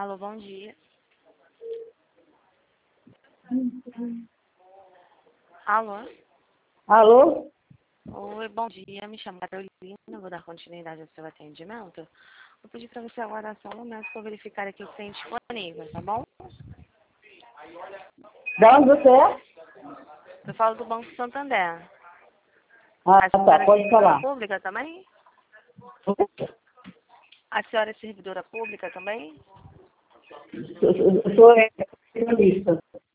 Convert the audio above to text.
Alô, bom dia. Alô? Alô? Oi, bom dia. Me chamo Carolina. Vou dar continuidade ao seu atendimento. Vou pedir para você aguardar só um momento para verificar aqui se tem disponível, tá bom? Da onde você é? Eu falo do Banco Santander. Ah, A tá, senhora é pode servidora falar. pública também? A senhora é servidora pública também? Sou jornalista.